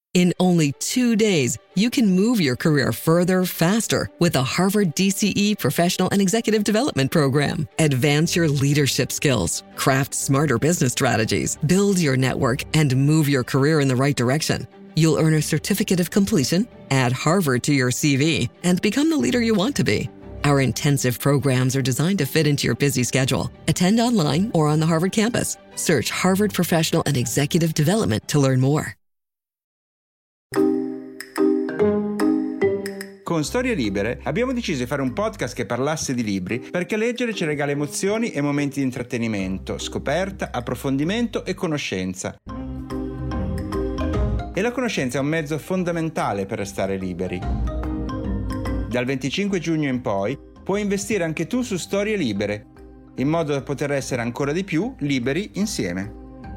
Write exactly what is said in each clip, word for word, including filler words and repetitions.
In only two days, you can move your career further, faster with the Harvard D C E Professional and Executive Development Program. Advance your leadership skills, craft smarter business strategies, build your network, and move your career in the right direction. You'll earn a certificate of completion, add Harvard to your C V, and become the leader you want to be. Our intensive programs are designed to fit into your busy schedule. Attend online or on the Harvard campus. Search Harvard Professional and Executive Development to learn more. Con Storie Libere abbiamo deciso di fare un podcast che parlasse di libri perché leggere ci regala emozioni e momenti di intrattenimento, scoperta, approfondimento e conoscenza. E la conoscenza è un mezzo fondamentale per restare liberi. Dal venticinque giugno in poi puoi investire anche tu su Storie Libere, in modo da poter essere ancora di più liberi insieme.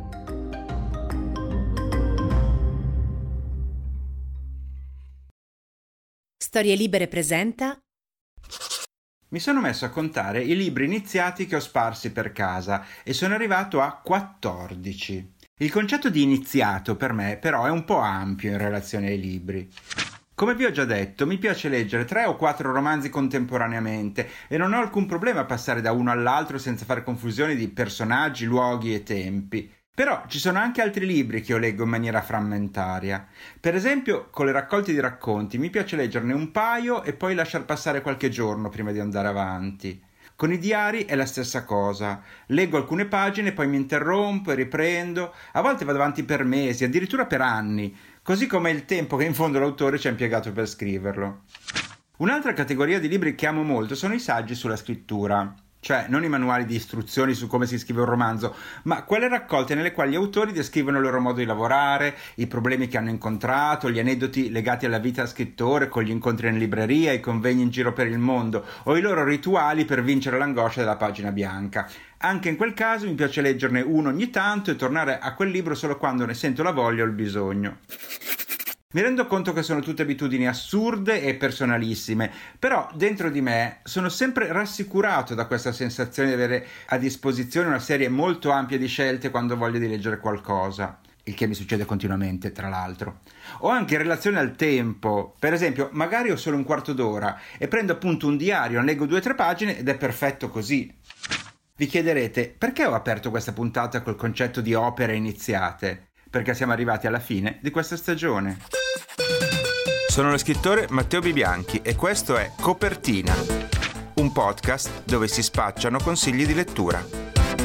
Storie Libere presenta. Mi sono messo a contare i libri iniziati che ho sparsi per casa e sono arrivato a quattordici. Il concetto di iniziato per me però è un po' ampio in relazione ai libri. Come vi ho già detto, mi piace leggere tre o quattro romanzi contemporaneamente e non ho alcun problema a passare da uno all'altro senza fare confusione di personaggi, luoghi e tempi. Però ci sono anche altri libri che io leggo in maniera frammentaria. Per esempio, con le raccolte di racconti mi piace leggerne un paio e poi lasciar passare qualche giorno prima di andare avanti. Con i diari è la stessa cosa. Leggo alcune pagine, poi mi interrompo e riprendo. A volte vado avanti per mesi, addirittura per anni, così come il tempo che in fondo l'autore ci ha impiegato per scriverlo. Un'altra categoria di libri che amo molto sono i saggi sulla scrittura. Cioè, non i manuali di istruzioni su come si scrive un romanzo, ma quelle raccolte nelle quali gli autori descrivono il loro modo di lavorare, i problemi che hanno incontrato, gli aneddoti legati alla vita da scrittore, con gli incontri in libreria, i convegni in giro per il mondo, o i loro rituali per vincere l'angoscia della pagina bianca. Anche in quel caso mi piace leggerne uno ogni tanto e tornare a quel libro solo quando ne sento la voglia o il bisogno. Mi rendo conto che sono tutte abitudini assurde e personalissime, però dentro di me sono sempre rassicurato da questa sensazione di avere a disposizione una serie molto ampia di scelte quando voglio di leggere qualcosa, il che mi succede continuamente, tra l'altro. O anche in relazione al tempo, per esempio, magari ho solo un quarto d'ora e prendo appunto un diario, ne leggo due o tre pagine ed è perfetto così. Vi chiederete, perché ho aperto questa puntata col concetto di opere iniziate? Perché siamo arrivati alla fine di questa stagione. Sono lo scrittore Matteo Bibianchi e questo è Copertina, un podcast dove si spacciano consigli di lettura.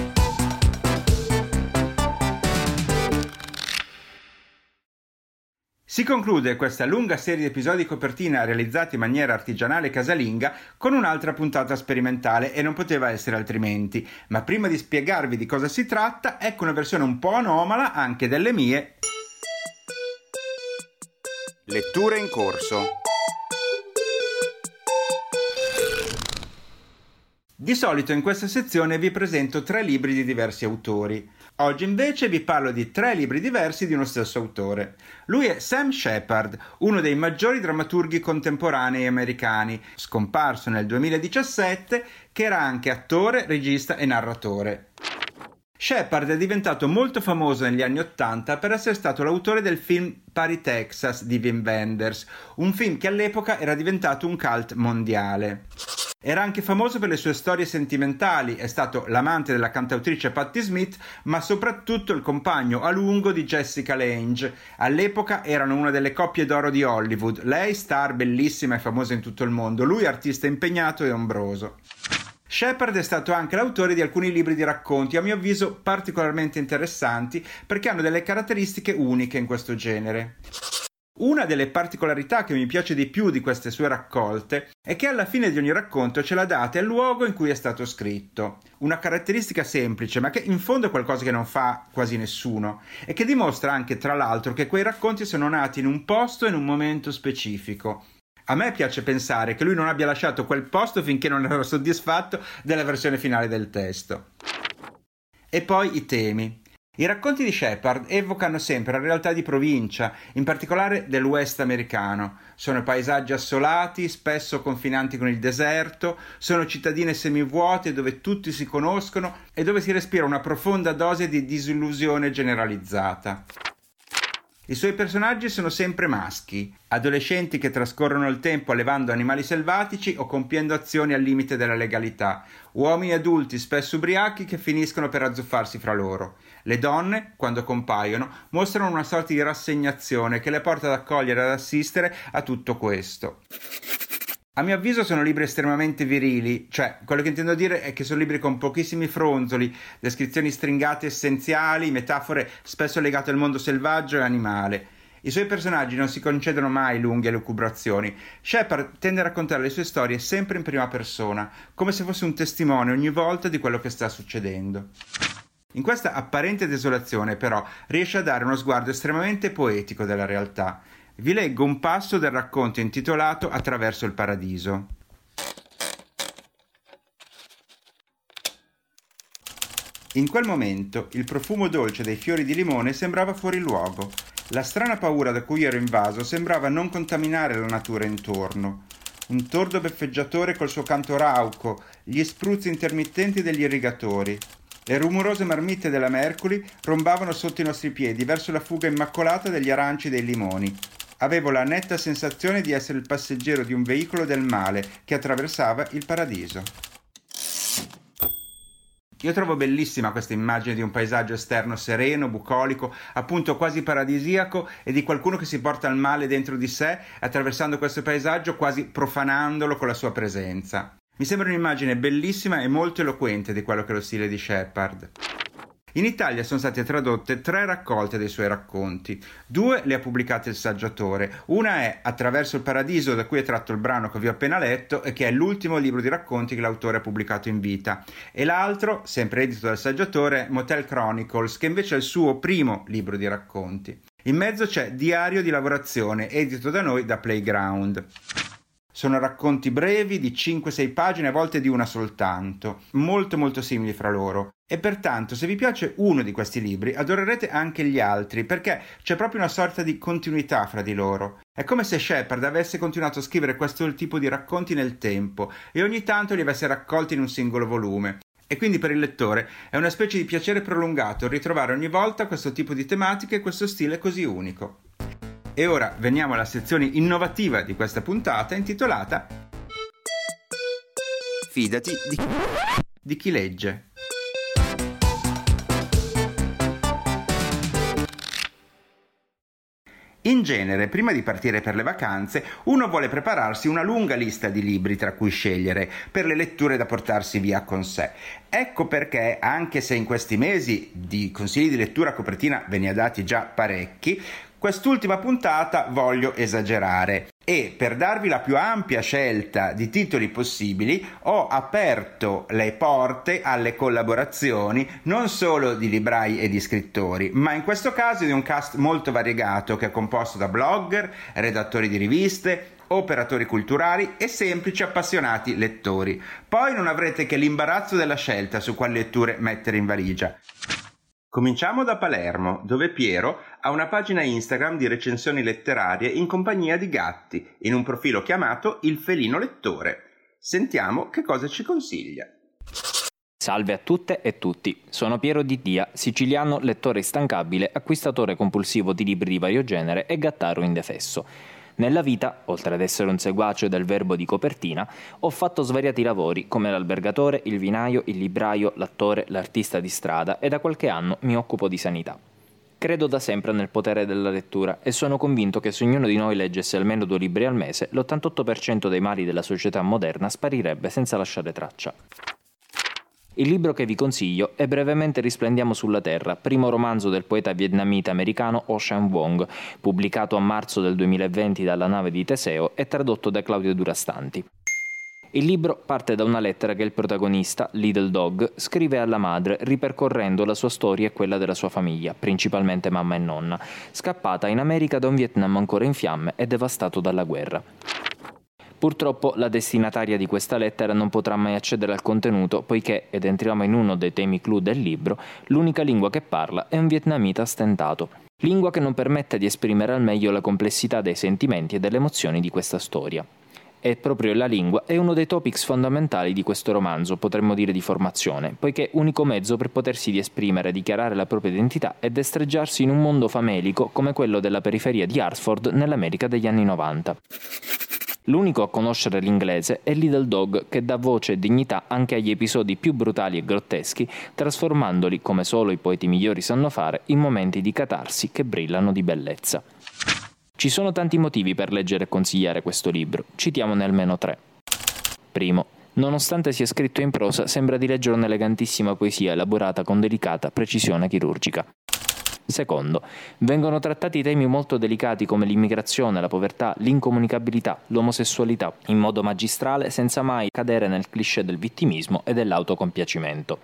Si conclude questa lunga serie di episodi Copertina realizzati in maniera artigianale e casalinga con un'altra puntata sperimentale e non poteva essere altrimenti. Ma prima di spiegarvi di cosa si tratta, ecco una versione un po' anomala anche delle mie letture in corso. Di solito in questa sezione vi presento tre libri di diversi autori. Oggi invece vi parlo di tre libri diversi di uno stesso autore. Lui è Sam Shepard, uno dei maggiori drammaturghi contemporanei americani, scomparso nel duemiladiciassette, che era anche attore, regista e narratore. Shepard è diventato molto famoso negli anni Ottanta per essere stato l'autore del film Paris, Texas di Wim Wenders, un film che all'epoca era diventato un cult mondiale. Era anche famoso per le sue storie sentimentali, è stato l'amante della cantautrice Patti Smith, ma soprattutto il compagno a lungo di Jessica Lange. All'epoca erano una delle coppie d'oro di Hollywood, lei star bellissima e famosa in tutto il mondo, lui artista impegnato e ombroso. Shepard è stato anche l'autore di alcuni libri di racconti, a mio avviso particolarmente interessanti, perché hanno delle caratteristiche uniche in questo genere. Una delle particolarità che mi piace di più di queste sue raccolte è che alla fine di ogni racconto c'è la data e il luogo in cui è stato scritto. Una caratteristica semplice, ma che in fondo è qualcosa che non fa quasi nessuno, e che dimostra anche, tra l'altro, che quei racconti sono nati in un posto e in un momento specifico. A me piace pensare che lui non abbia lasciato quel posto finché non era soddisfatto della versione finale del testo. E poi i temi. I racconti di Shepard evocano sempre la realtà di provincia, in particolare del West americano. Sono paesaggi assolati, spesso confinanti con il deserto, sono cittadine semivuote dove tutti si conoscono e dove si respira una profonda dose di disillusione generalizzata. I suoi personaggi sono sempre maschi, adolescenti che trascorrono il tempo allevando animali selvatici o compiendo azioni al limite della legalità, uomini adulti spesso ubriachi che finiscono per azzuffarsi fra loro. Le donne, quando compaiono, mostrano una sorta di rassegnazione che le porta ad accogliere e ad assistere a tutto questo. A mio avviso sono libri estremamente virili, cioè quello che intendo dire è che sono libri con pochissimi fronzoli, descrizioni stringate essenziali, metafore spesso legate al mondo selvaggio e animale. I suoi personaggi non si concedono mai lunghe elucubrazioni. Shepard tende a raccontare le sue storie sempre in prima persona, come se fosse un testimone ogni volta di quello che sta succedendo. In questa apparente desolazione, però, riesce a dare uno sguardo estremamente poetico della realtà. Vi leggo un passo del racconto intitolato Attraverso il paradiso. In quel momento il profumo dolce dei fiori di limone sembrava fuori luogo. La strana paura da cui ero invaso sembrava non contaminare la natura intorno. Un tordo beffeggiatore col suo canto rauco, gli spruzzi intermittenti degli irrigatori. Le rumorose marmitte della Mercury rombavano sotto i nostri piedi verso la fuga immacolata degli aranci dei limoni. Avevo la netta sensazione di essere il passeggero di un veicolo del male che attraversava il paradiso. Io trovo bellissima questa immagine di un paesaggio esterno sereno, bucolico, appunto quasi paradisiaco, e di qualcuno che si porta il male dentro di sé, attraversando questo paesaggio, quasi profanandolo con la sua presenza. Mi sembra un'immagine bellissima e molto eloquente di quello che è lo stile di Shepard. In Italia sono state tradotte tre raccolte dei suoi racconti. Due le ha pubblicate il Saggiatore. Una è Attraverso il paradiso, da cui è tratto il brano che vi ho appena letto e che è l'ultimo libro di racconti che l'autore ha pubblicato in vita. E l'altro, sempre edito dal Saggiatore, Motel Chronicles, che invece è il suo primo libro di racconti. In mezzo c'è Diario di lavorazione, edito da noi da Playground. Sono racconti brevi di cinque sei pagine, a volte di una soltanto, molto molto simili fra loro. E pertanto, se vi piace uno di questi libri, adorerete anche gli altri, perché c'è proprio una sorta di continuità fra di loro. È come se Shepard avesse continuato a scrivere questo tipo di racconti nel tempo e ogni tanto li avesse raccolti in un singolo volume. E quindi per il lettore è una specie di piacere prolungato ritrovare ogni volta questo tipo di tematiche e questo stile così unico. E ora veniamo alla sezione innovativa di questa puntata, intitolata Fidati di, di chi legge. In genere, prima di partire per le vacanze, uno vuole prepararsi una lunga lista di libri tra cui scegliere per le letture da portarsi via con sé. Ecco perché, anche se in questi mesi di consigli di lettura a copertina ve ne ha dati già parecchi, quest'ultima puntata voglio esagerare e per darvi la più ampia scelta di titoli possibili ho aperto le porte alle collaborazioni non solo di librai e di scrittori, ma in questo caso di un cast molto variegato che è composto da blogger, redattori di riviste, operatori culturali e semplici appassionati lettori. Poi non avrete che l'imbarazzo della scelta su quali letture mettere in valigia. Cominciamo da Palermo, dove Piero ha una pagina Instagram di recensioni letterarie in compagnia di gatti, in un profilo chiamato Il Felino Lettore. Sentiamo che cosa ci consiglia. Salve a tutte e tutti, sono Piero Di Dia, siciliano, lettore instancabile, acquistatore compulsivo di libri di vario genere e gattaro indefesso. Nella vita, oltre ad essere un seguace del verbo di copertina, ho fatto svariati lavori come l'albergatore, il vinaio, il libraio, l'attore, l'artista di strada e da qualche anno mi occupo di sanità. Credo da sempre nel potere della lettura e sono convinto che se ognuno di noi leggesse almeno due libri al mese, l'ottantotto per cento dei mali della società moderna sparirebbe senza lasciare traccia. Il libro che vi consiglio è Brevemente risplendiamo sulla Terra, primo romanzo del poeta vietnamita americano Ocean Vuong, pubblicato a marzo del duemilaventi dalla nave di Teseo e tradotto da Claudio Durastanti. Il libro parte da una lettera che il protagonista, Little Dog, scrive alla madre ripercorrendo la sua storia e quella della sua famiglia, principalmente mamma e nonna, scappata in America da un Vietnam ancora in fiamme e devastato dalla guerra. Purtroppo la destinataria di questa lettera non potrà mai accedere al contenuto poiché, ed entriamo in uno dei temi clou del libro, l'unica lingua che parla è un vietnamita stentato. Lingua che non permette di esprimere al meglio la complessità dei sentimenti e delle emozioni di questa storia. E proprio la lingua è uno dei topics fondamentali di questo romanzo, potremmo dire di formazione, poiché unico mezzo per potersi di esprimere, dichiarare la propria identità e destreggiarsi in un mondo famelico come quello della periferia di Hartford nell'America degli anni novanta. L'unico a conoscere l'inglese è Little Dog, che dà voce e dignità anche agli episodi più brutali e grotteschi, trasformandoli, come solo i poeti migliori sanno fare, in momenti di catarsi che brillano di bellezza. Ci sono tanti motivi per leggere e consigliare questo libro, citiamone almeno tre. Primo, nonostante sia scritto in prosa, sembra di leggere un'elegantissima poesia elaborata con delicata precisione chirurgica. Secondo, vengono trattati temi molto delicati come l'immigrazione, la povertà, l'incomunicabilità, l'omosessualità, in modo magistrale senza mai cadere nel cliché del vittimismo e dell'autocompiacimento.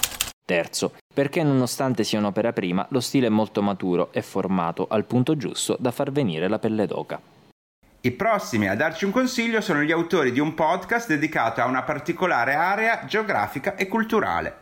Terzo, perché nonostante sia un'opera prima, lo stile è molto maturo e formato al punto giusto da far venire la pelle d'oca. I prossimi a darci un consiglio sono gli autori di un podcast dedicato a una particolare area geografica e culturale.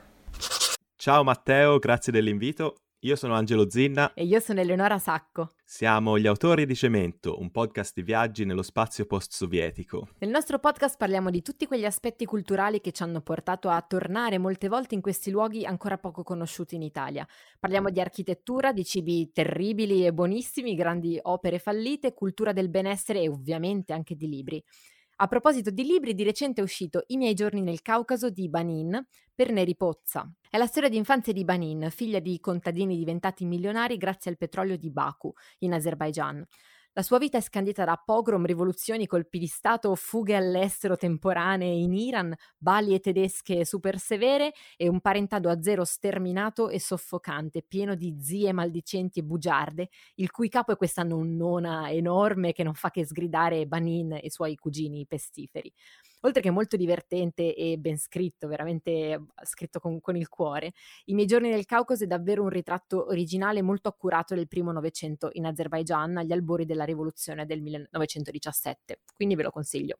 Ciao Matteo, grazie dell'invito. Io sono Angelo Zinna. E io sono Eleonora Sacco. Siamo gli autori di Cemento, un podcast di viaggi nello spazio post-sovietico. Nel nostro podcast parliamo di tutti quegli aspetti culturali che ci hanno portato a tornare molte volte in questi luoghi ancora poco conosciuti in Italia. Parliamo di architettura, di cibi terribili e buonissimi, grandi opere fallite, cultura del benessere e ovviamente anche di libri. A proposito di libri, di recente è uscito I miei giorni nel Caucaso di Banin per Neri Pozza. È la storia di infanzia di Banin, figlia di contadini diventati milionari grazie al petrolio di Baku, in Azerbaigian. La sua vita è scandita da pogrom, rivoluzioni, colpi di stato, fughe all'estero temporanee in Iran, balie tedesche super severe e un parentado a zero sterminato e soffocante, pieno di zie maldicenti e bugiarde, il cui capo è questa nonnona enorme che non fa che sgridare Banin e i suoi cugini pestiferi. Oltre che molto divertente e ben scritto, veramente scritto con, con il cuore, I miei giorni nel Caucaso è davvero un ritratto originale molto accurato del primo Novecento in Azerbaigian agli albori della rivoluzione del millenovecentodiciassette, quindi ve lo consiglio.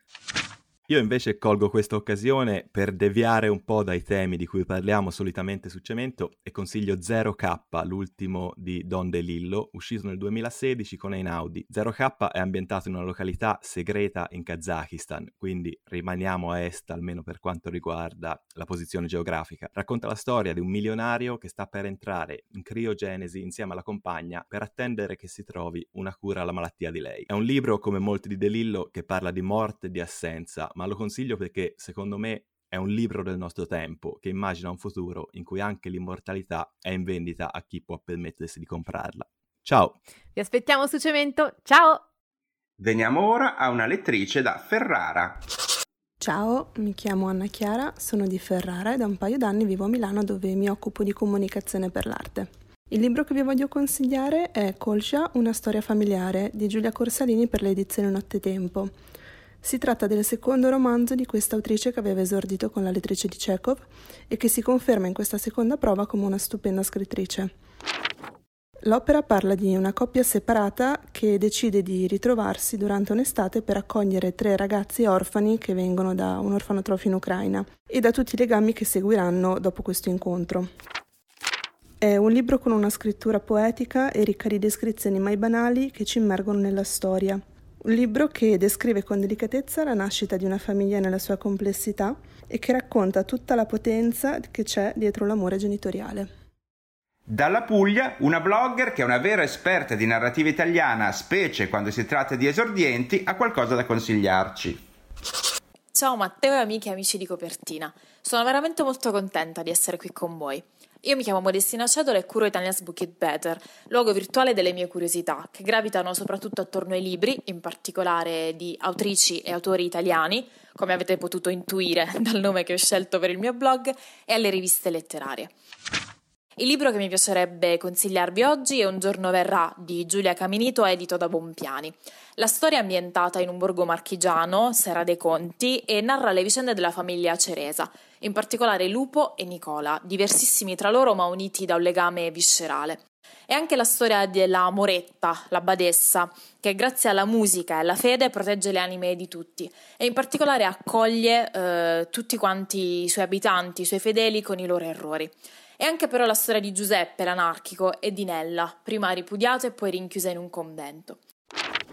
Io invece colgo questa occasione per deviare un po' dai temi di cui parliamo solitamente su Cemento e consiglio Zero K, l'ultimo di Don DeLillo, uscito nel duemilasedici con Einaudi. Zero K è ambientato in una località segreta in Kazakistan, quindi rimaniamo a est almeno per quanto riguarda la posizione geografica. Racconta la storia di un milionario che sta per entrare in criogenesi insieme alla compagna per attendere che si trovi una cura alla malattia di lei. È un libro, come molti di DeLillo, che parla di morte e di assenza, ma lo consiglio perché, secondo me, è un libro del nostro tempo che immagina un futuro in cui anche l'immortalità è in vendita a chi può permettersi di comprarla. Ciao! Vi aspettiamo su Cemento, ciao! Veniamo ora a una lettrice da Ferrara. Ciao, mi chiamo Anna Chiara, sono di Ferrara e da un paio d'anni vivo a Milano dove mi occupo di comunicazione per l'arte. Il libro che vi voglio consigliare è Kolsha, una storia familiare di Giulia Corsalini per le edizioni Nottetempo. Si tratta del secondo romanzo di questa autrice che aveva esordito con La lettrice di Chekhov e che si conferma in questa seconda prova come una stupenda scrittrice. L'opera parla di una coppia separata che decide di ritrovarsi durante un'estate per accogliere tre ragazzi orfani che vengono da un orfanotrofio in Ucraina e da tutti i legami che seguiranno dopo questo incontro. È un libro con una scrittura poetica e ricca di descrizioni mai banali che ci immergono nella storia. Un libro che descrive con delicatezza la nascita di una famiglia nella sua complessità e che racconta tutta la potenza che c'è dietro l'amore genitoriale. Dalla Puglia, una blogger che è una vera esperta di narrativa italiana, specie quando si tratta di esordienti, ha qualcosa da consigliarci. Ciao Matteo e amiche e amici di Copertina. Sono veramente molto contenta di essere qui con voi. Io mi chiamo Modestina Cedola e curo Italia's Book It Better, luogo virtuale delle mie curiosità, che gravitano soprattutto attorno ai libri, in particolare di autrici e autori italiani, come avete potuto intuire dal nome che ho scelto per il mio blog, e alle riviste letterarie. Il libro che mi piacerebbe consigliarvi oggi è Un giorno verrà di Giulia Caminito, edito da Bompiani. La storia è ambientata in un borgo marchigiano, Serra dei Conti, e narra le vicende della famiglia Ceresa, in particolare Lupo e Nicola, diversissimi tra loro ma uniti da un legame viscerale. È anche la storia della Moretta, la badessa, che grazie alla musica e alla fede protegge le anime di tutti e in particolare accoglie eh, tutti quanti i suoi abitanti, i suoi fedeli con i loro errori. È anche però la storia di Giuseppe, l'anarchico, e di Nella, prima ripudiato e poi rinchiusa in un convento.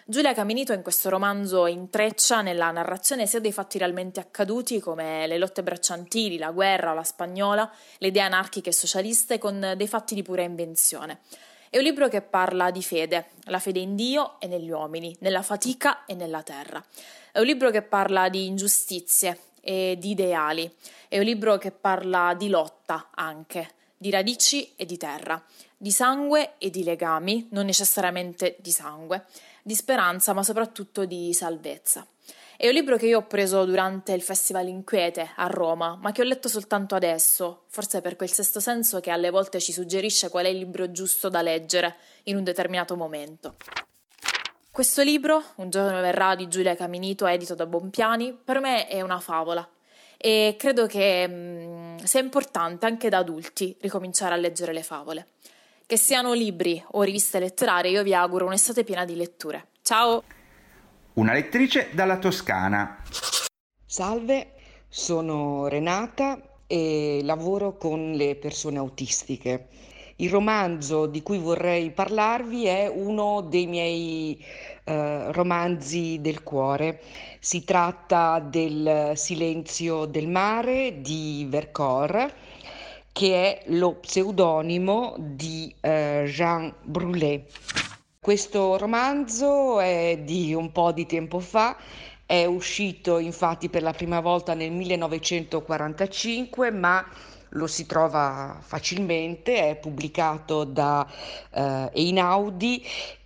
Giulia Caminito in questo romanzo intreccia nella narrazione sia dei fatti realmente accaduti come le lotte bracciantili, la guerra, la spagnola, le idee anarchiche e socialiste con dei fatti di pura invenzione. È un libro che parla di fede, la fede in Dio e negli uomini, nella fatica e nella terra. È un libro che parla di ingiustizie e di ideali. È un libro che parla di lotta anche, di radici e di terra, di sangue e di legami, non necessariamente di sangue, di speranza ma soprattutto di salvezza. È un libro che io ho preso durante il Festival Inquiete a Roma, ma che ho letto soltanto adesso, forse per quel sesto senso che alle volte ci suggerisce qual è il libro giusto da leggere in un determinato momento. Questo libro, Un giorno verrà di Giulia Caminito, edito da Bompiani, per me è una favola e credo che mh, sia importante anche da adulti ricominciare a leggere le favole. Che siano libri o riviste letterarie, io vi auguro un'estate piena di letture. Ciao! Una lettrice dalla Toscana. Salve, sono Renata e lavoro con le persone autistiche. Il romanzo di cui vorrei parlarvi è uno dei miei eh, romanzi del cuore. Si tratta del Silenzio del mare di Vercors, che è lo pseudonimo di eh, Jean Brulé. Questo romanzo è di un po' di tempo fa, è uscito infatti per la prima volta nel millenovecentoquarantacinque, ma lo si trova facilmente, è pubblicato da eh, Einaudi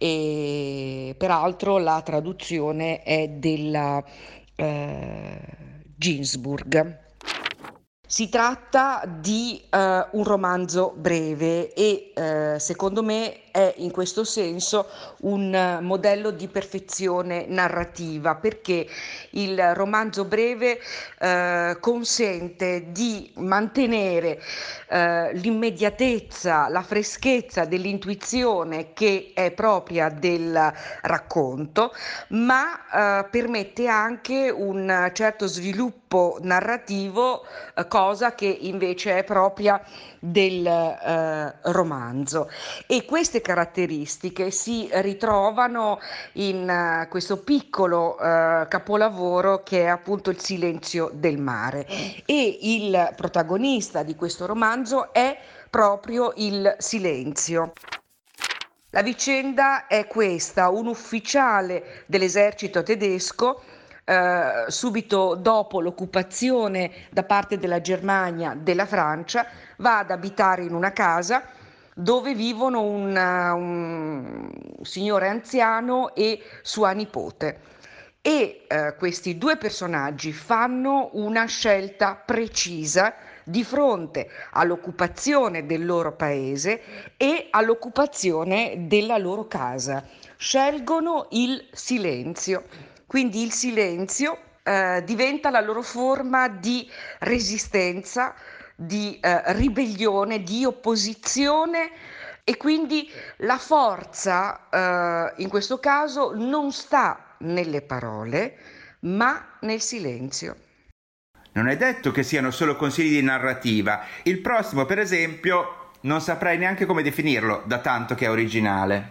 e peraltro la traduzione è della eh, Ginsburg. Si tratta di uh, un romanzo breve e uh, secondo me è in questo senso un uh, modello di perfezione narrativa, perché il romanzo breve uh, consente di mantenere uh, l'immediatezza, la freschezza dell'intuizione che è propria del racconto, ma uh, permette anche un certo sviluppo narrativo, uh, cosa che invece è propria del eh, romanzo, e queste caratteristiche si ritrovano in uh, questo piccolo uh, capolavoro che è appunto Il Silenzio del mare, e il protagonista di questo romanzo è proprio il silenzio. La vicenda è questa: un ufficiale dell'esercito tedesco Uh, subito dopo l'occupazione da parte della Germania della Francia va ad abitare in una casa dove vivono un, un signore anziano e sua nipote, e uh, questi due personaggi fanno una scelta precisa di fronte all'occupazione del loro paese e all'occupazione della loro casa. Scelgono il silenzio. Quindi il silenzio eh, diventa la loro forma di resistenza, di eh, ribellione, di opposizione, e quindi la forza eh, in questo caso non sta nelle parole, ma nel silenzio. Non è detto che siano solo consigli di narrativa. Il prossimo, per esempio, non saprei neanche come definirlo, da tanto che è originale.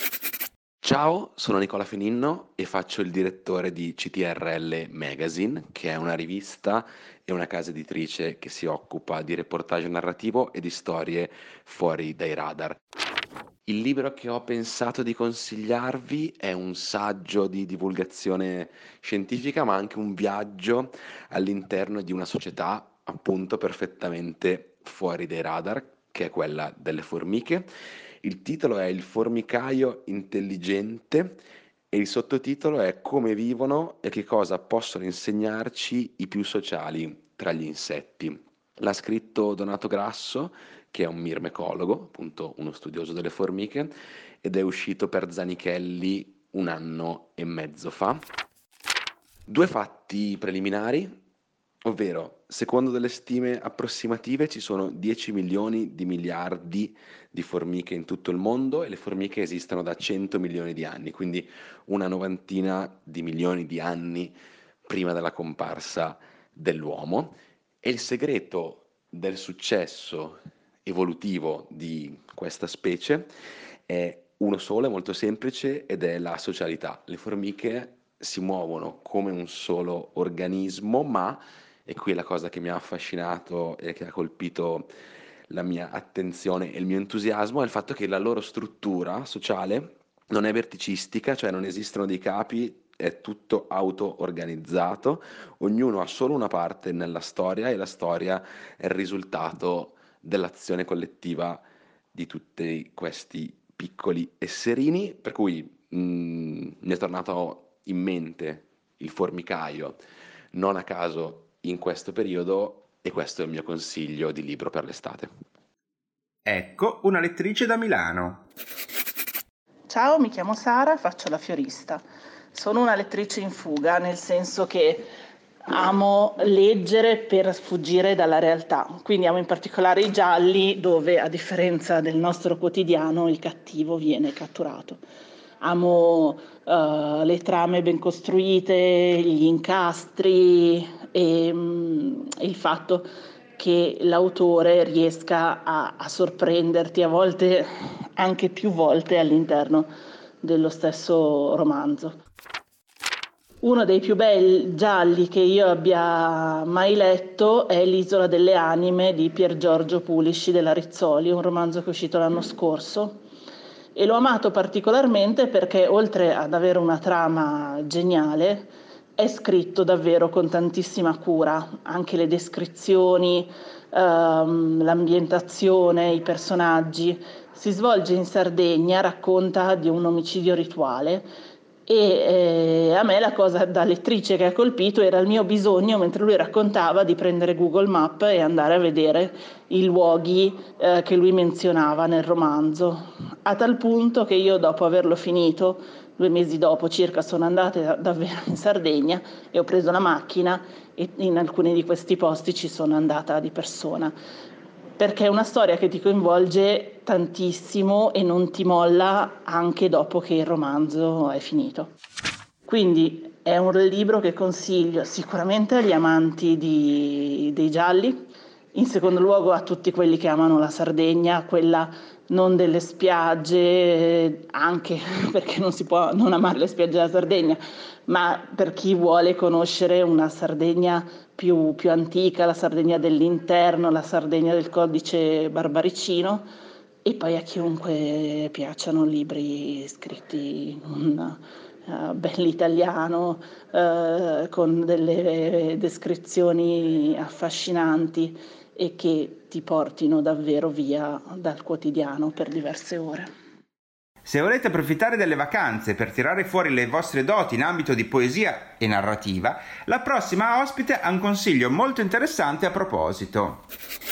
Ciao, sono Nicola Feninno e faccio il direttore di C T R L Magazine, che è una rivista e una casa editrice che si occupa di reportage narrativo e di storie fuori dai radar. Il libro che ho pensato di consigliarvi è un saggio di divulgazione scientifica, ma anche un viaggio all'interno di una società appunto perfettamente fuori dai radar, che è quella delle formiche. Il titolo è Il formicaio intelligente e il sottotitolo è Come vivono e che cosa possono insegnarci i più sociali tra gli insetti. L'ha scritto Donato Grasso, che è un mirmecologo, appunto uno studioso delle formiche, ed è uscito per Zanichelli un anno e mezzo fa. Due fatti preliminari, ovvero, secondo delle stime approssimative ci sono dieci milioni di miliardi di formiche in tutto il mondo e le formiche esistono da cento milioni di anni, quindi una novantina di milioni di anni prima della comparsa dell'uomo. E il segreto del successo evolutivo di questa specie è uno solo, è molto semplice ed è la socialità. Le formiche si muovono come un solo organismo, ma, e qui la cosa che mi ha affascinato e che ha colpito la mia attenzione e il mio entusiasmo, è il fatto che la loro struttura sociale non è verticistica, cioè non esistono dei capi, è tutto auto-organizzato, ognuno ha solo una parte nella storia e la storia è il risultato dell'azione collettiva di tutti questi piccoli esserini, per cui mh, mi è tornato in mente il formicaio, non a caso in questo periodo, e questo è il mio consiglio di libro per l'estate. Ecco una lettrice da Milano. Ciao, mi chiamo Sara e faccio la fiorista. Sono una lettrice in fuga, nel senso che amo leggere per sfuggire dalla realtà, quindi amo in particolare i gialli dove, a differenza del nostro quotidiano, il cattivo viene catturato. Amo uh, le trame ben costruite, gli incastri e um, il fatto che l'autore riesca a, a sorprenderti, a volte anche più volte all'interno dello stesso romanzo. Uno dei più belli gialli che io abbia mai letto è L'isola delle anime di Pier Giorgio Pulisci della Rizzoli, un romanzo che è uscito l'anno scorso, e l'ho amato particolarmente perché, oltre ad avere una trama geniale, è scritto davvero con tantissima cura, anche le descrizioni, ehm, l'ambientazione, i personaggi. Si svolge in Sardegna, racconta di un omicidio rituale e eh, a me la cosa da lettrice che ha colpito era il mio bisogno, mentre lui raccontava, di prendere Google Maps e andare a vedere i luoghi eh, che lui menzionava nel romanzo, a tal punto che io, dopo averlo finito, due mesi dopo circa, sono andata davvero in Sardegna e ho preso la macchina e in alcuni di questi posti ci sono andata di persona, perché è una storia che ti coinvolge tantissimo e non ti molla anche dopo che il romanzo è finito. Quindi è un libro che consiglio sicuramente agli amanti di, dei gialli, in secondo luogo a tutti quelli che amano la Sardegna, quella non delle spiagge, anche perché non si può non amare le spiagge della Sardegna, ma per chi vuole conoscere una Sardegna più, più antica, la Sardegna dell'interno, la Sardegna del codice barbaricino, e poi a chiunque piacciono libri scritti in un uh, bell'italiano, uh, con delle descrizioni affascinanti e che ti portino davvero via dal quotidiano per diverse ore. Se volete approfittare delle vacanze per tirare fuori le vostre doti in ambito di poesia e narrativa, la prossima ospite ha un consiglio molto interessante a proposito.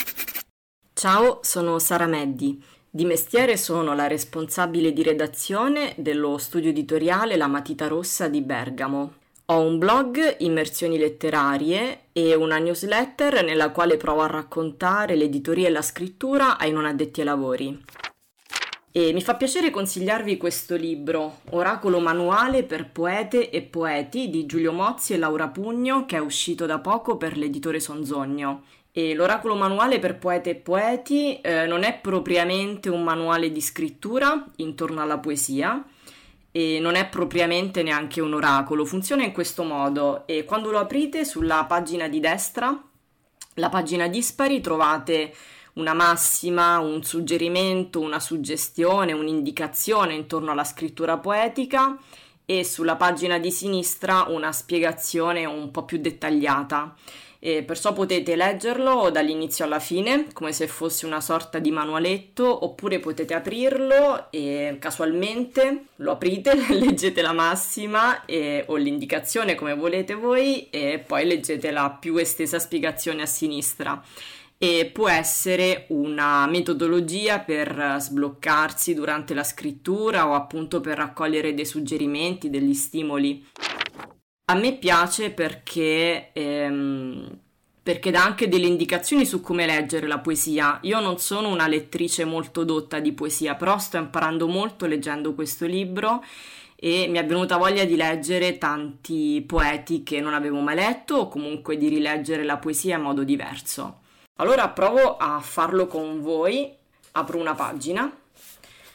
Ciao, sono Sara Meddi. Di mestiere sono la responsabile di redazione dello studio editoriale La Matita Rossa di Bergamo. Ho un blog, Immersioni Letterarie, e una newsletter nella quale provo a raccontare l'editoria e la scrittura ai non addetti ai lavori. E mi fa piacere consigliarvi questo libro, Oracolo manuale per poete e poeti, di Giulio Mozzi e Laura Pugno, che è uscito da poco per l'editore Sonzogno. E l'oracolo manuale per poete e poeti eh, non è propriamente un manuale di scrittura intorno alla poesia, e non è propriamente neanche un oracolo. Funziona in questo modo: e quando lo aprite, sulla pagina di destra, la pagina dispari, trovate una massima, un suggerimento, una suggestione, un'indicazione intorno alla scrittura poetica, e sulla pagina di sinistra una spiegazione un po' più dettagliata. E perciò potete leggerlo dall'inizio alla fine, come se fosse una sorta di manualetto, oppure potete aprirlo e casualmente lo aprite, leggete la massima e, o l'indicazione come volete voi, e poi leggete la più estesa spiegazione a sinistra. E può essere una metodologia per sbloccarsi durante la scrittura o appunto per raccogliere dei suggerimenti, degli stimoli. A me piace perché, ehm, perché dà anche delle indicazioni su come leggere la poesia. Io non sono una lettrice molto dotta di poesia, però sto imparando molto leggendo questo libro e mi è venuta voglia di leggere tanti poeti che non avevo mai letto, o comunque di rileggere la poesia in modo diverso. Allora provo a farlo con voi. Apro una pagina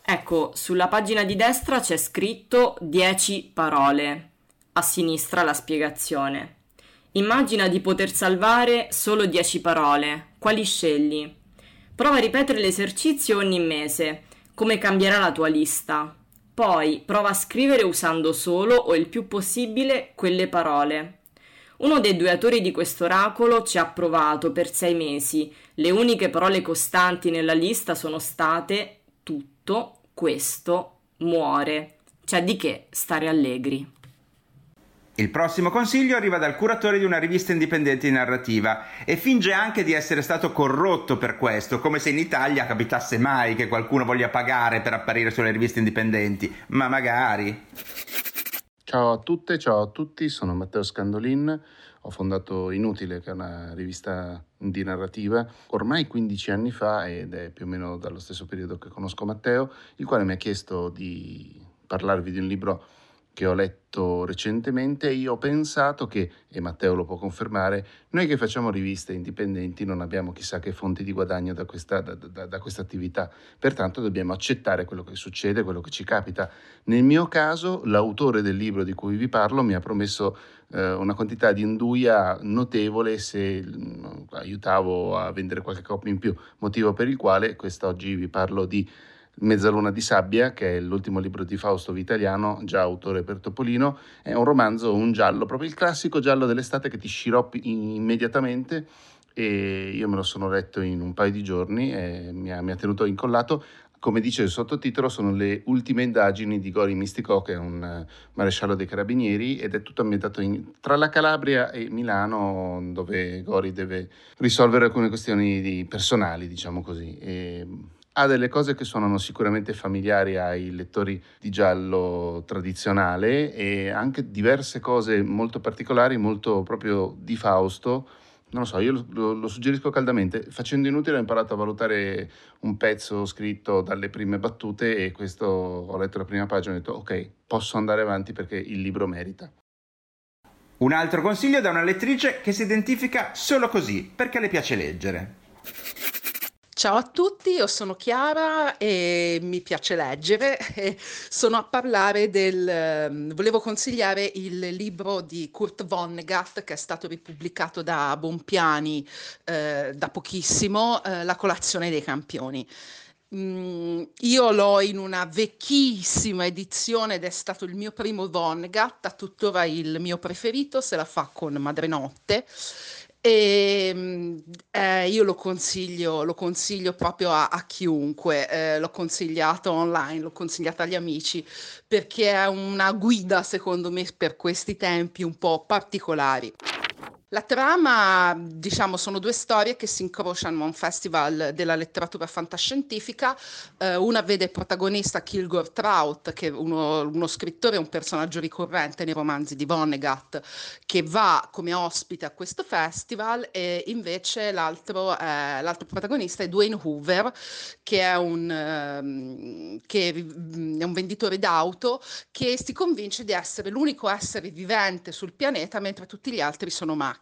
Ecco, sulla pagina di destra c'è scritto dieci parole, a sinistra la spiegazione. Immagina di poter salvare solo dieci parole. Quali scegli? Prova a ripetere l'esercizio ogni mese. Come cambierà la tua lista? Poi prova a scrivere usando solo o il più possibile quelle parole. Uno dei due autori di questo oracolo ci ha provato per sei mesi. Le uniche parole costanti nella lista sono state tutto, questo, muore. C'è di che stare allegri. Il prossimo consiglio arriva dal curatore di una rivista indipendente di narrativa e finge anche di essere stato corrotto per questo, come se in Italia capitasse mai che qualcuno voglia pagare per apparire sulle riviste indipendenti, ma magari. Ciao a tutte, ciao a tutti, sono Matteo Scandolin, ho fondato Inutile, che è una rivista di narrativa, ormai quindici anni fa, ed è più o meno dallo stesso periodo che conosco Matteo, il quale mi ha chiesto di parlarvi di un libro che ho letto recentemente e io ho pensato che, e Matteo lo può confermare, noi che facciamo riviste indipendenti non abbiamo chissà che fonti di guadagno da questa, da, da, da questa attività, pertanto dobbiamo accettare quello che succede, quello che ci capita. Nel mio caso l'autore del libro di cui vi parlo mi ha promesso eh, una quantità di induia notevole se mh, aiutavo a vendere qualche copia in più, motivo per il quale quest'oggi vi parlo di Mezzaluna di sabbia, che è l'ultimo libro di Fausto Vitaliano, già autore per Topolino. È un romanzo, un giallo, proprio il classico giallo dell'estate che ti sciroppi immediatamente, e io me lo sono letto in un paio di giorni e mi ha, mi ha tenuto incollato. Come dice il sottotitolo, sono le ultime indagini di Gori Misticò, che è un maresciallo dei carabinieri, ed è tutto ambientato in, tra la Calabria e Milano, dove Gori deve risolvere alcune questioni di, personali, diciamo così. E ha delle cose che suonano sicuramente familiari ai lettori di giallo tradizionale e anche diverse cose molto particolari, molto proprio di Fausto. Non lo so, io lo, lo, lo suggerisco caldamente. Facendo Inutile ho imparato a valutare un pezzo scritto dalle prime battute e questo, ho letto la prima pagina e ho detto ok, posso andare avanti perché il libro merita. Un altro consiglio da una lettrice che si identifica solo così, perché le piace leggere. Ciao a tutti, io sono Chiara e mi piace leggere. E sono a parlare del... Volevo consigliare il libro di Kurt Vonnegut che è stato ripubblicato da Bompiani eh, da pochissimo, eh, La colazione dei campioni. Mm, io l'ho in una vecchissima edizione ed è stato il mio primo Vonnegut, tuttora il mio preferito, se la fa con Madrenotte. E eh, io lo consiglio, lo consiglio proprio a, a chiunque, eh, l'ho consigliato online, l'ho consigliato agli amici, perché è una guida, secondo me, per questi tempi un po' particolari. La trama, diciamo, sono due storie che si incrociano a un festival della letteratura fantascientifica. Eh, una vede protagonista Kilgore Trout, che è uno, uno scrittore, un personaggio ricorrente nei romanzi di Vonnegut, che va come ospite a questo festival, e invece l'altro, eh, l'altro protagonista è Dwayne Hoover, che è un, ehm, che è un venditore d'auto che si convince di essere l'unico essere vivente sul pianeta mentre tutti gli altri sono macchine.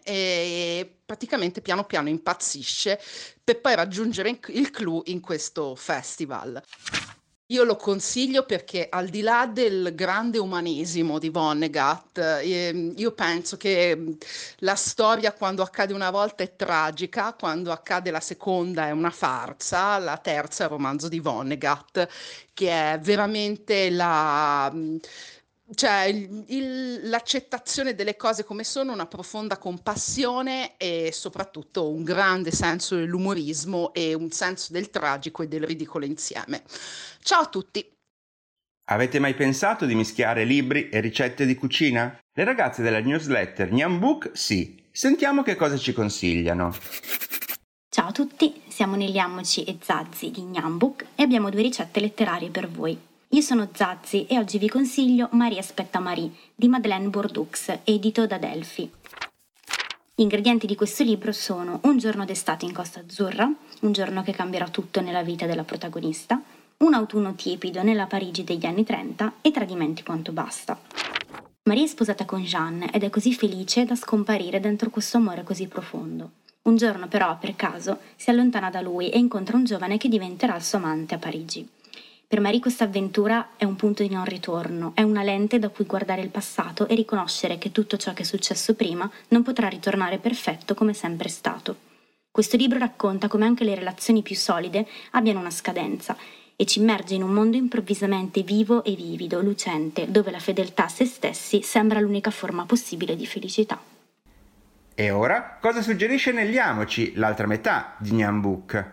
E praticamente piano piano impazzisce per poi raggiungere il clou in questo festival. Io lo consiglio perché al di là del grande umanesimo di Vonnegut, eh, io penso che la storia quando accade una volta è tragica, quando accade la seconda è una farsa, la terza è il romanzo di Vonnegut, che è veramente la... Cioè il, il, l'accettazione delle cose come sono, una profonda compassione e soprattutto un grande senso dell'umorismo e un senso del tragico e del ridicolo insieme. Ciao a tutti! Avete mai pensato di mischiare libri e ricette di cucina? Le ragazze della newsletter Gnam Book sì. Sentiamo che cosa ci consigliano. Ciao a tutti, siamo Neliamoci e Zazzi di Gnam Book e abbiamo due ricette letterarie per voi. Io sono Zazzi e oggi vi consiglio Marie aspetta Marie di Madeleine Bourdoux, edito da Delphi. Gli ingredienti di questo libro sono Un giorno d'estate in Costa Azzurra, un giorno che cambierà tutto nella vita della protagonista, un autunno tiepido nella Parigi degli anni trenta e tradimenti quanto basta. Marie è sposata con Jeanne ed è così felice da scomparire dentro questo amore così profondo. Un giorno però, per caso, si allontana da lui e incontra un giovane che diventerà il suo amante a Parigi. Per Marie questa avventura è un punto di non ritorno, è una lente da cui guardare il passato e riconoscere che tutto ciò che è successo prima non potrà ritornare perfetto come è sempre stato. Questo libro racconta come anche le relazioni più solide abbiano una scadenza e ci immerge in un mondo improvvisamente vivo e vivido, lucente, dove la fedeltà a se stessi sembra l'unica forma possibile di felicità. E ora, cosa suggerisce Nelliamoci, l'altra metà di Gnambook?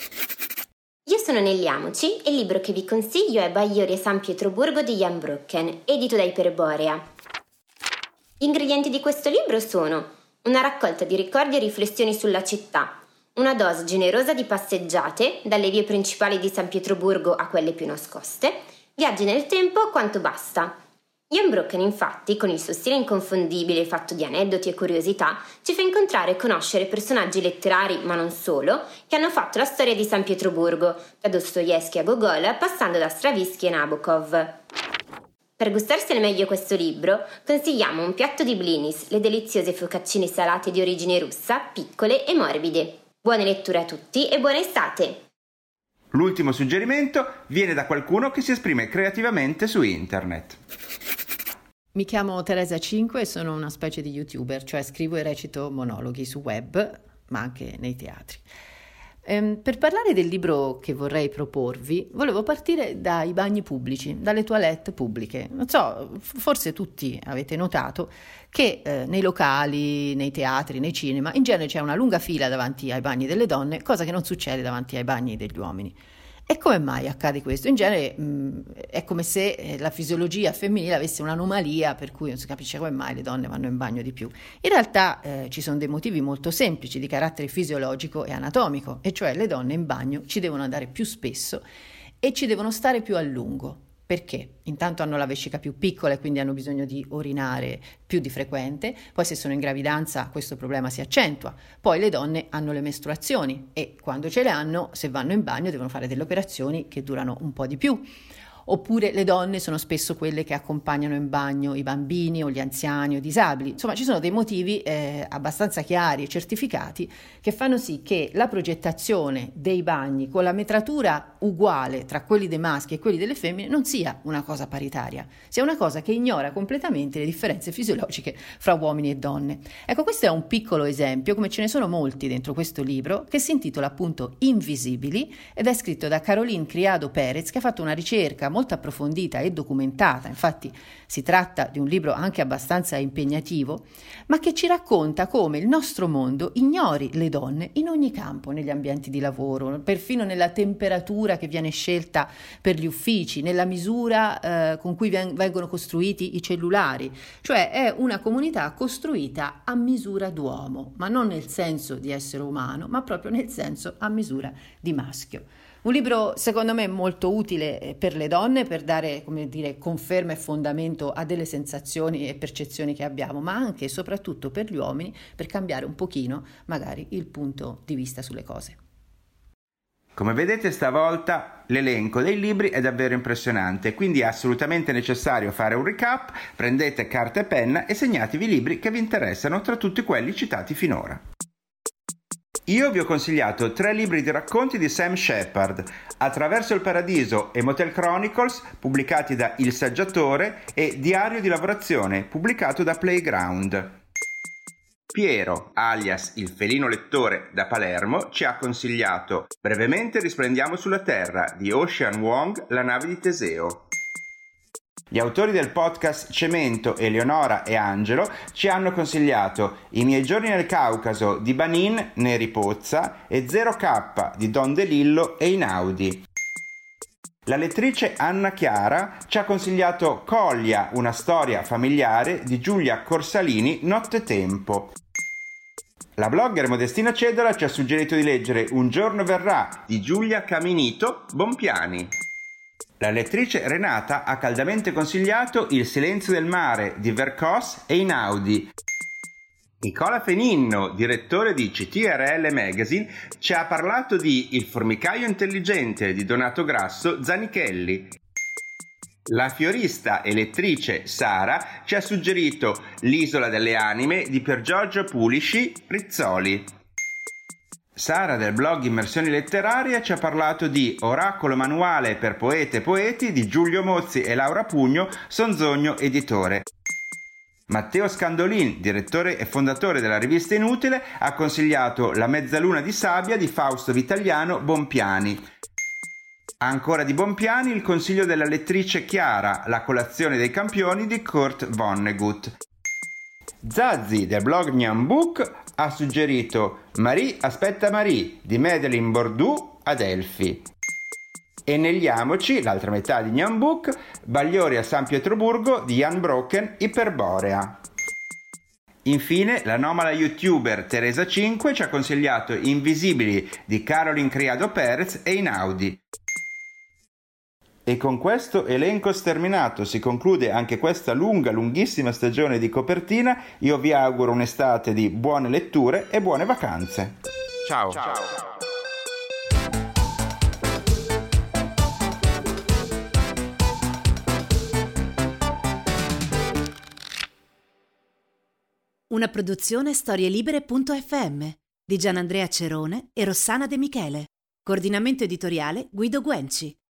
Io sono Nelliamoci e il libro che vi consiglio è Baiori e San Pietroburgo di Jan Brucken, edito da Iperborea. Gli ingredienti di questo libro sono una raccolta di ricordi e riflessioni sulla città, una dose generosa di passeggiate, dalle vie principali di San Pietroburgo a quelle più nascoste, viaggi nel tempo quanto basta. Jan Brucken, infatti, con il suo stile inconfondibile fatto di aneddoti e curiosità, ci fa incontrare e conoscere personaggi letterari, ma non solo, che hanno fatto la storia di San Pietroburgo, da Dostoevskij a Gogol, passando da Stravinsky e Nabokov. Per gustarsi al meglio questo libro, consigliamo un piatto di blinis, le deliziose focaccine salate di origine russa, piccole e morbide. Buone letture a tutti e buona estate! L'ultimo suggerimento viene da qualcuno che si esprime creativamente su internet. Mi chiamo Teresa cinque e sono una specie di youtuber, cioè scrivo e recito monologhi su web, ma anche nei teatri. Ehm, per parlare del libro che vorrei proporvi, volevo partire dai bagni pubblici, dalle toilette pubbliche. Non so, forse tutti avete notato che eh, nei locali, nei teatri, nei cinema, in genere c'è una lunga fila davanti ai bagni delle donne, cosa che non succede davanti ai bagni degli uomini. E come mai accade questo? In genere mh, è come se la fisiologia femminile avesse un'anomalia per cui non si capisce come mai le donne vanno in bagno di più. In realtà eh, ci sono dei motivi molto semplici di carattere fisiologico e anatomico, e cioè le donne in bagno ci devono andare più spesso e ci devono stare più a lungo. Perché? Intanto hanno la vescica più piccola e quindi hanno bisogno di urinare più di frequente, poi se sono in gravidanza questo problema si accentua, poi le donne hanno le mestruazioni e quando ce le hanno, se vanno in bagno devono fare delle operazioni che durano un po' di più. Oppure le donne sono spesso quelle che accompagnano in bagno i bambini o gli anziani o i disabili. Insomma, ci sono dei motivi eh, abbastanza chiari e certificati che fanno sì che la progettazione dei bagni con la metratura uguale tra quelli dei maschi e quelli delle femmine non sia una cosa paritaria, sia una cosa che ignora completamente le differenze fisiologiche fra uomini e donne. Ecco, questo è un piccolo esempio, come ce ne sono molti dentro questo libro, che si intitola appunto Invisibili ed è scritto da Caroline Criado Perez, che ha fatto una ricerca molto approfondita e documentata. Infatti si tratta di un libro anche abbastanza impegnativo, ma che ci racconta come il nostro mondo ignori le donne in ogni campo, negli ambienti di lavoro, perfino nella temperatura che viene scelta per gli uffici, nella misura eh, con cui veng- vengono costruiti i cellulari, cioè è una comunità costruita a misura d'uomo, ma non nel senso di essere umano, ma proprio nel senso a misura di maschio. Un libro secondo me molto utile per le donne per dare, come dire, conferma e fondamento a delle sensazioni e percezioni che abbiamo, ma anche e soprattutto per gli uomini per cambiare un pochino magari il punto di vista sulle cose. Come vedete stavolta l'elenco dei libri è davvero impressionante, quindi è assolutamente necessario fare un recap, prendete carta e penna e segnatevi i libri che vi interessano tra tutti quelli citati finora. Io vi ho consigliato tre libri di racconti di Sam Shepard, Attraverso il Paradiso e Motel Chronicles, pubblicati da Il Saggiatore, e Diario di lavorazione, pubblicato da Playground. Piero, alias il felino lettore da Palermo, ci ha consigliato Brevemente risplendiamo sulla Terra di Ocean Wong, La nave di Teseo. Gli autori del podcast Cemento, Eleonora e Angelo, ci hanno consigliato I miei giorni nel Caucaso di Banin, Neri Pozza e zero K di Don DeLillo e Inaudi. La lettrice Anna Chiara ci ha consigliato Collia, una storia familiare di Giulia Corsalini, Nottetempo. La blogger Modestina Cedola ci ha suggerito di leggere Un giorno verrà di Giulia Caminito, Bompiani. La lettrice Renata ha caldamente consigliato Il silenzio del mare di Vercos e Inaudi. Nicola Feninno, direttore di C T R L Magazine, ci ha parlato di Il formicaio intelligente di Donato Grasso Zanichelli. La fiorista e lettrice Sara ci ha suggerito L'isola delle anime di Piergiorgio Pulisci Rizzoli. Sara del blog Immersioni Letterarie ci ha parlato di Oracolo Manuale per Poete e Poeti di Giulio Mozzi e Laura Pugno, Sonzogno Editore. Matteo Scandolin, direttore e fondatore della rivista Inutile, ha consigliato La mezzaluna di sabbia di Fausto Vitagliano Bompiani. Ancora di Bompiani il consiglio della lettrice Chiara, La colazione dei campioni di Kurt Vonnegut. Zazzi del blog Gnambook ha suggerito Marie aspetta Marie di Madeleine Bordeaux ad Elfi. E Negliamoci, l'altra metà di Gnambook, Bagliori a San Pietroburgo di Jan Brocken, Iperborea. Infine, l'anomala youtuber Teresa cinque ci ha consigliato Invisibili di Caroline Criado Perez e Inaudi. E con questo elenco sterminato si conclude anche questa lunga, lunghissima stagione di Copertina. Io vi auguro un'estate di buone letture e buone vacanze. Ciao! Ciao. Una produzione storielibere punto effe emme di Gianandrea Cerone e Rossana De Michele. Coordinamento editoriale Guido Guenci.